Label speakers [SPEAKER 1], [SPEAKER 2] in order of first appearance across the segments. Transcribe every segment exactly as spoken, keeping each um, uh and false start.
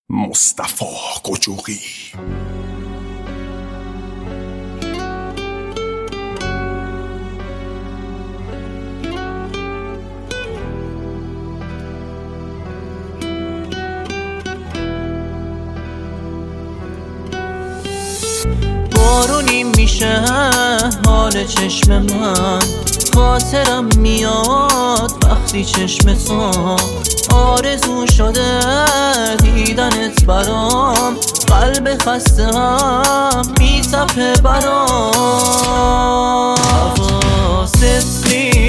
[SPEAKER 1] مصطفی قجوقی.
[SPEAKER 2] بارونی میشه حال چشم من، خاطرم میاد وقتی چشم تو آرزو شده دیدنت برام، قلب خسته هم میتپه برام. حواست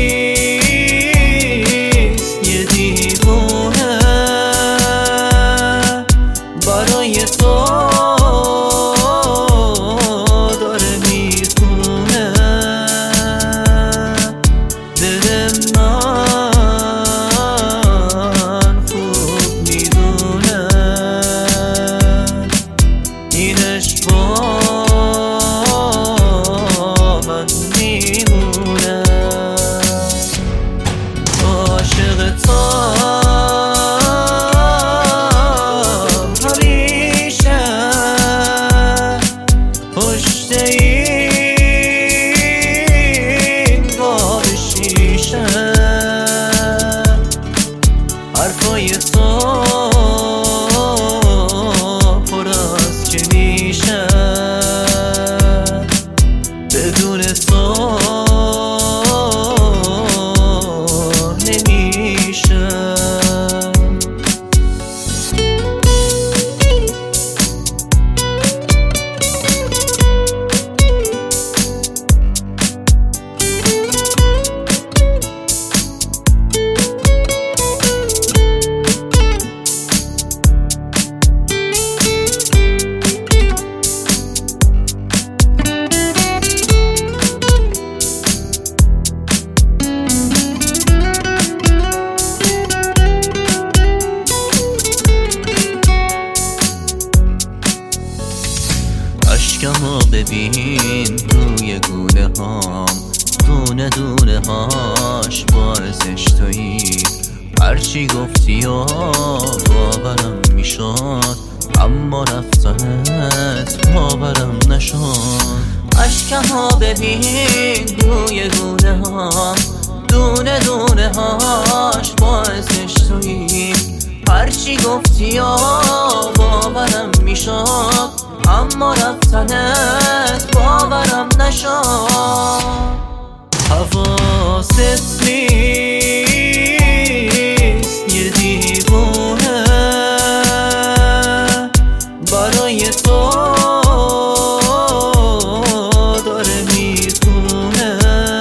[SPEAKER 2] نیست یه دیوونه برای تو حرفای تو پر از که میشه بدون تو نمیشه. اشکمو ببین روی گونه هام، دونه دونه هاش باعثش تویی. هرچی گفتی و باورم میشد، اما رفتنت باورم نشد. اشکمو ببین روی گونه هام، دونه دونه هاش باعثش تویی. هرچی گفتی و باورم میشد، اما رفتنت باورم نشد. حواست نیست یه دیوونه برای تو داره میخونه.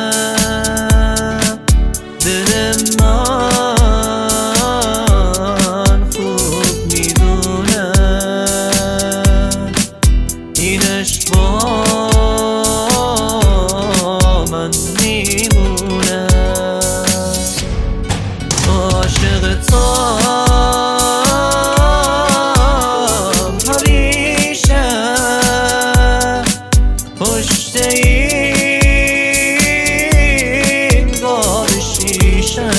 [SPEAKER 2] دل من خوب میدونه اینش با من میمونه. عاشق توام همیشه پشت این گار شیشه.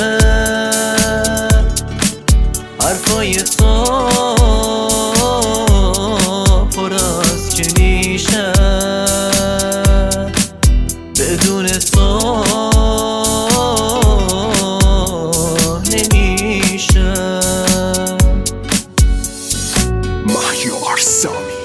[SPEAKER 2] حرفای تو پر از که میشه بدون تو نمیشه.
[SPEAKER 1] مهیار سامی.